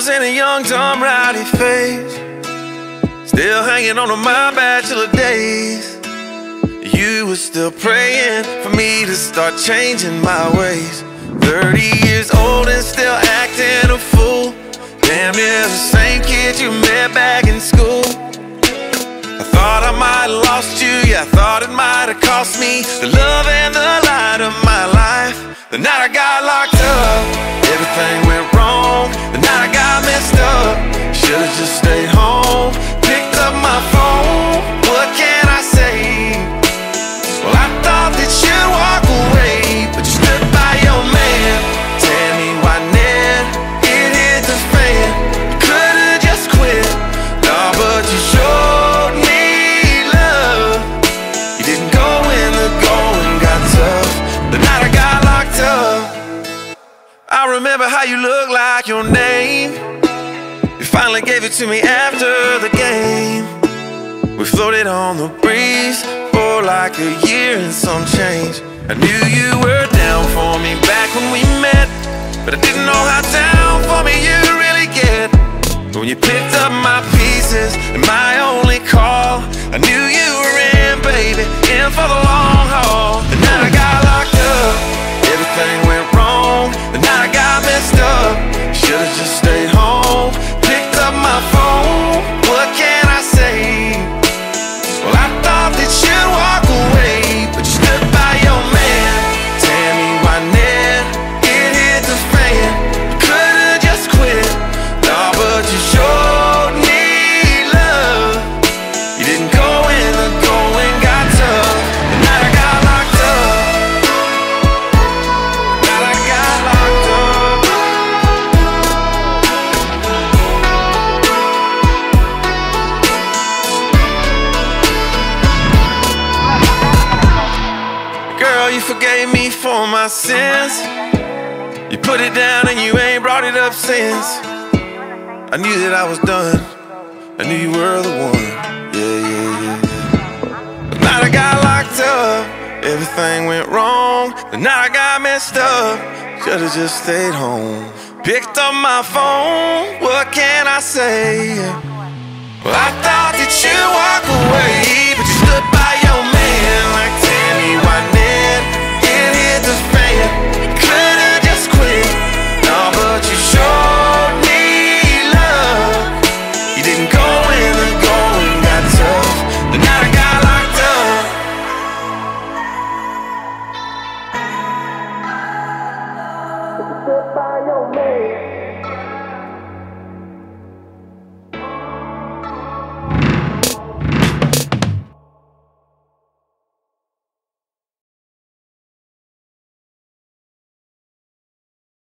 was in a young, dumb, rowdy phase, still hanging on to my bachelor days. You were still praying for me to start changing my ways. 30 years old and still acting a fool. Damn near the same kid you met back in school. I thought I might have lost you, yeah, I thought it might have cost me the love and the light of my life. The night I got locked up, everything went wrong. The night I got messed up, should've just stayed home. Picked up my phone, what can I say? Well, I thought that you'd walk away, but you stood by your man. Tell me why then it hit the fan. You could've just quit, no, but you showed me love. You didn't go when the going got tough. The night I got locked up, I remember how you looked like your name. You finally gave it to me after the game. We floated on the breeze for like a year and some change. I knew you were down for me back when we met, but I didn't know how down for me you'd really get. But when you picked up my pieces and my only call, I knew you were in, baby, in for the long haul. The night I got locked up, everything went wrong. The night I got messed up, should've just stayed home. Picked up my phone, what can I say? Well, I thought that you'd walk away, but you stood by your man. Tell me why then it hit the fan. You could've just quit, no, but you showed me love. You didn't go when the going got tough. The night I got locked up, the night I got locked up. Girl, you forgave me for my sins. You put it down and you ain't brought it up since. I knew that I was done, I knew you were the one. Yeah. The night I got locked up, everything went wrong. The night I got messed up, should've just stayed home. Picked up my phone, what can I say? Well, I thought that you'd walk away, but you stood by your man. Like, tell me why then it hit the fan. You could've just quit, no, but you showed me love. You didn't go when the going got tough. The night I got locked up. You stood by your man.